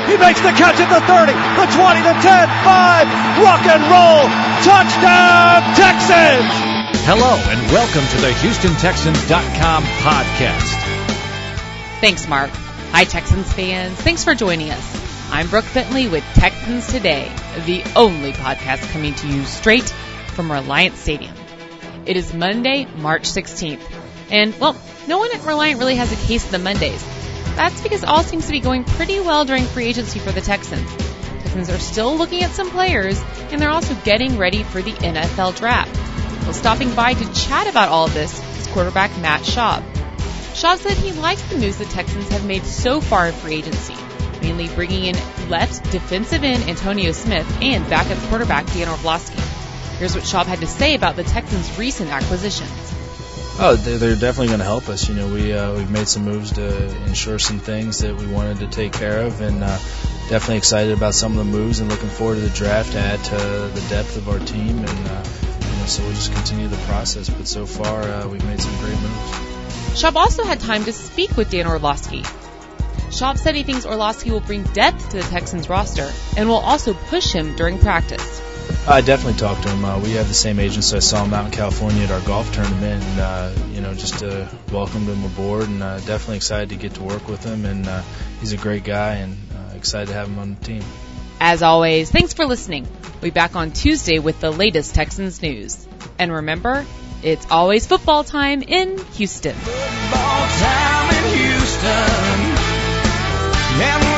He makes the catch at the 30, the 20, the 10, 5. Rock and roll. Touchdown, Texans. Hello, and welcome to the HoustonTexans.com podcast. Thanks, Mark. Hi, Texans fans. Thanks for joining us. I'm Brooke Bentley with Texans Today, the only podcast coming to you straight from Reliant Stadium. It is Monday, March 16th. And, well, no one at Reliant really has a case of the Mondays. That's because all seems to be going pretty well during free agency for the Texans. Texans are still looking at some players, and they're also getting ready for the NFL draft. Well, stopping by to chat about all of this is quarterback Matt Schaub. Schaub said he likes the moves the Texans have made so far in free agency, mainly bringing in left defensive end Antonio Smith and backup quarterback Dan Orlovsky. Here's what Schaub had to say about the Texans' recent acquisitions. Oh, they're definitely going to help us. You know, we've made some moves to ensure some things that we wanted to take care of, and definitely excited about some of the moves and looking forward to the draft to add to the depth of our team, and so we'll just continue the process. But so far, we've made some great moves. Schaub also had time to speak with Dan Orlovsky. Schaub said he thinks Orlovsky will bring depth to the Texans roster and will also push him during practice. I definitely talked to him. We have the same agent, so I saw him out in California at our golf tournament, and just welcomed him aboard, and definitely excited to get to work with him. And he's a great guy, and excited to have him on the team. As always, thanks for listening. We'll be back on Tuesday with the latest Texans news. And remember, it's always football time in Houston. Football time in Houston. And